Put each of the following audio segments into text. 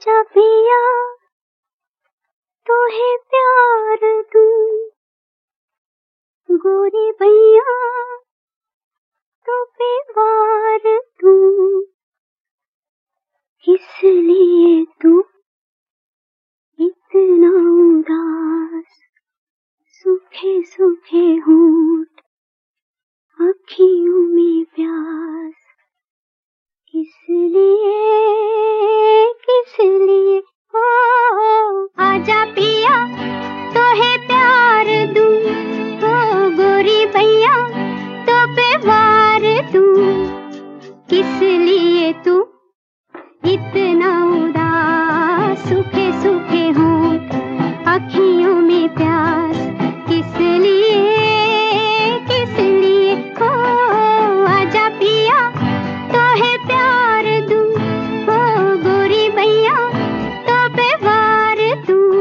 आजा पिया तोहे प्यार दूं, गोरी भैया तो पे वार दूं। किस लिए तू इतना उदास, सूखे सूखे होंठ अखियों में प्यास। किस लिए ओ आजा पिया तोहे प्यार दूं, ओ गोरी भैया तो पे वार दूं। किस लिए तू इतना उदास, सूखे सूखे होंठ अखियों में प्यास। किस लिए ओ आजा पिया तोहे प्यार दूं, ओ गोरी भैया तो पे वार दूं।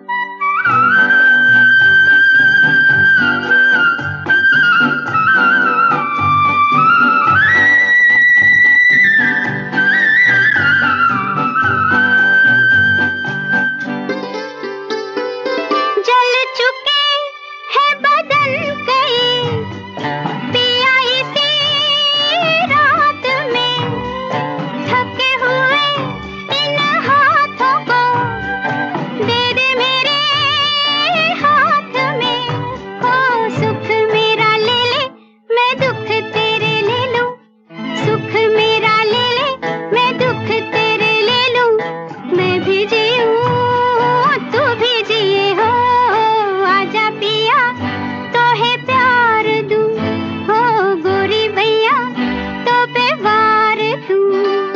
जल चुके हैं बदन कई पिया इसी रात में, थके हुए इन हाथों को दे दे मेरे हाथ में। ओ सुख मेरा ले ले मैं दुख तेरे ले लूं, सुख मेरा ले ले मैं दुख तेरे ले लूं। मैं भी जीऊं तू भी जिए हो, आजा पिया तोहे प्यार दूं, हो गोरी भैया तो पे वार दूं।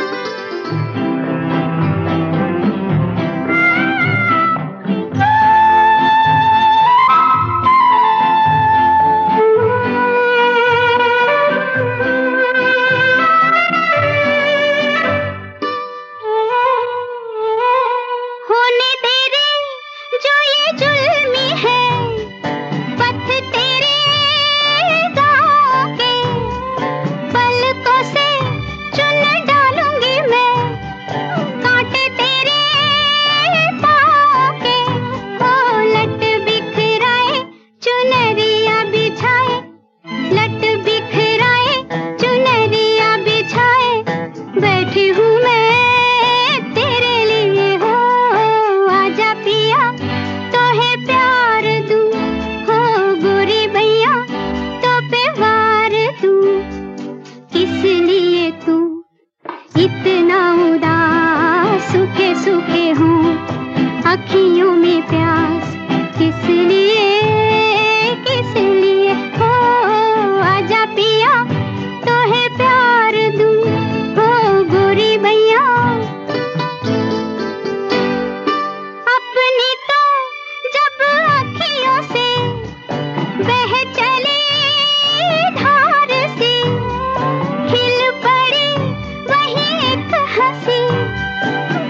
होने तेरे जो ये जुल्मी है पथ तेरे गाँव के, पलकों से चुन डालूंगी मैं कांटे तेरे पाँव के। ओ लट बिखराए चुनरिया बिछाए, लट बिखराए चुनरिया बिछाए, बैठी हूँ मैं तेरे लिए हो। आजा पिया तोहे प्यार दूं, हो गोरी भैया तो पे वार दूं। किस लिए तू इतना उदास, सूखे सूखे होंठ अखियों में प्यास। किस लिए हो आजा पिया तोहे प्यार दूं, हो गोरी भैया। अपनी तो जब अखियों से बह चली धार सी, खिल पड़ी वही एक हंसी